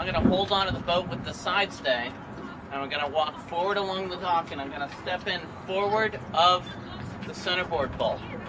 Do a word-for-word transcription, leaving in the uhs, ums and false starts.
I'm going to hold onto the boat with the side stay, and I'm going to walk forward along the dock, and I'm going to step in forward of the centerboard bolt.